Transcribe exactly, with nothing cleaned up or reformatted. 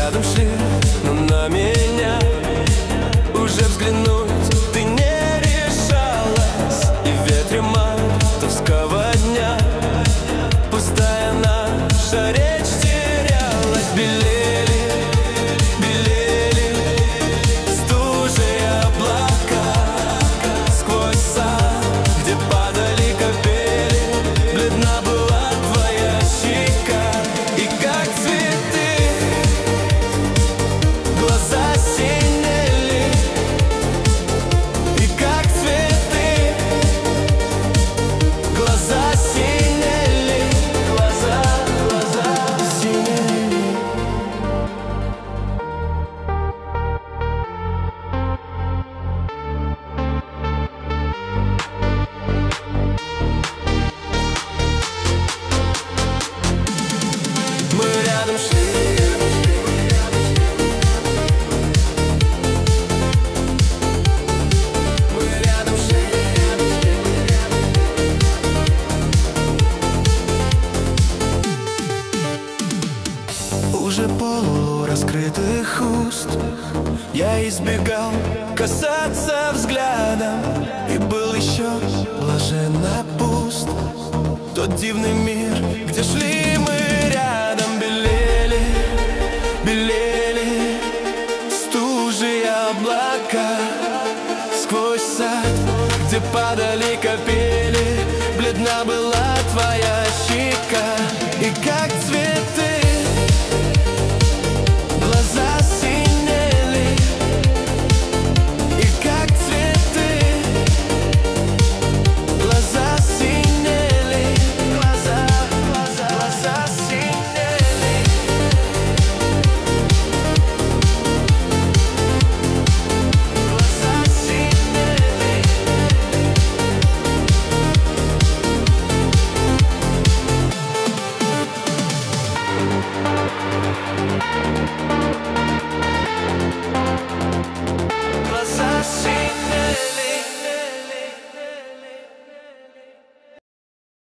рядом шли, но на меня уже взглянуть ты не решалась. И в ветре мартовского дня пустая наша речь терялась. Белели, белели стужи облака сквозь сад, где падали капели. Бледна была твоя щека, и как цветы глаза синели, и как цветы глаза синели, глаза, глаза синели. Мы рядом шли, мы рядом шли. Уже полураскрытых уст я избегал касаться взглядом, и был еще блаженно пуст тот дивный мир, где шли мы рядом. Белели, белели стужи и облака сквозь сад, где падали капели. Бледна была твоя щека, и как цветы